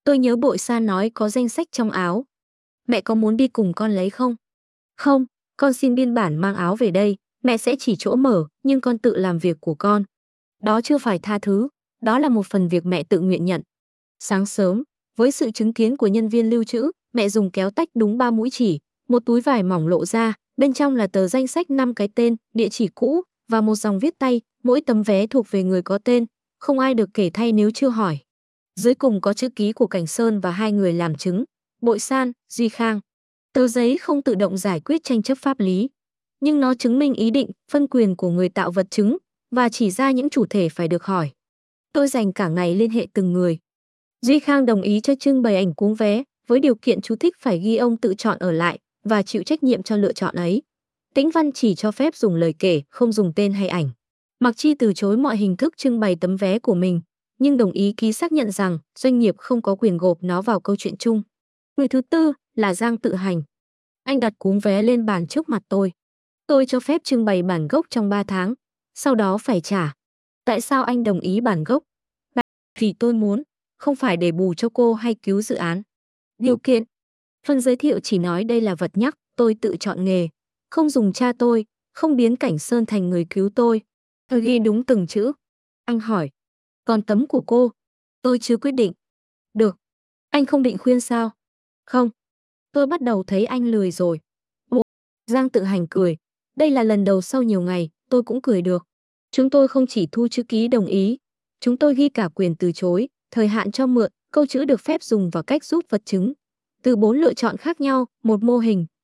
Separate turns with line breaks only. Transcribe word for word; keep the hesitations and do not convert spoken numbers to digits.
Tôi nhớ Bội San nói có danh sách trong áo. Mẹ có muốn đi cùng con lấy không? Không, con xin biên bản mang áo về đây, mẹ sẽ chỉ chỗ mở, nhưng con tự làm việc của con. Đó chưa phải tha thứ, đó là một phần việc mẹ tự nguyện nhận. Sáng sớm, với sự chứng kiến của nhân viên lưu trữ, mẹ dùng kéo tách đúng ba mũi chỉ, một túi vải mỏng lộ ra, bên trong là tờ danh sách năm cái tên, địa chỉ cũ và một dòng viết tay, mỗi tấm vé thuộc về người có tên, không ai được kể thay nếu chưa hỏi. Dưới cùng có chữ ký của Cảnh Sơn và hai người làm chứng, Bội San, Duy Khang. Tờ giấy không tự động giải quyết tranh chấp pháp lý, nhưng nó chứng minh ý định, phân quyền của người tạo vật chứng và chỉ ra những chủ thể phải được hỏi. Tôi dành cả ngày liên hệ từng người. Duy Khang đồng ý cho trưng bày ảnh cuống vé, với điều kiện chú thích phải ghi ông tự chọn ở lại và chịu trách nhiệm cho lựa chọn ấy. Tĩnh Văn chỉ cho phép dùng lời kể, không dùng tên hay ảnh. Mặc Chi từ chối mọi hình thức trưng bày tấm vé của mình, nhưng đồng ý ký xác nhận rằng doanh nghiệp không có quyền gộp nó vào câu chuyện chung. Người thứ tư là Giang Tự Hành. Anh đặt cuống vé lên bàn trước mặt tôi. Tôi cho phép trưng bày bản gốc trong ba tháng, sau đó phải trả. Tại sao anh đồng ý bản gốc? Vì tôi muốn, không phải để bù cho cô hay cứu dự án. Điều kiện. Phần giới thiệu chỉ nói đây là vật nhắc, tôi tự chọn nghề. Không dùng cha tôi, không biến Cảnh Sơn thành người cứu tôi. Tôi ghi đúng từng chữ. Anh hỏi. Còn tấm của cô? Tôi chưa quyết định. Được. Anh không định khuyên sao? Không. Tôi bắt đầu thấy anh lười rồi. Ồ. Giang Tự Hành cười. Đây là lần đầu sau nhiều ngày, tôi cũng cười được. Chúng tôi không chỉ thu chữ ký đồng ý. Chúng tôi ghi cả quyền từ chối, thời hạn cho mượn, câu chữ được phép dùng và cách rút vật chứng. Từ bốn lựa chọn khác nhau, một mô hình,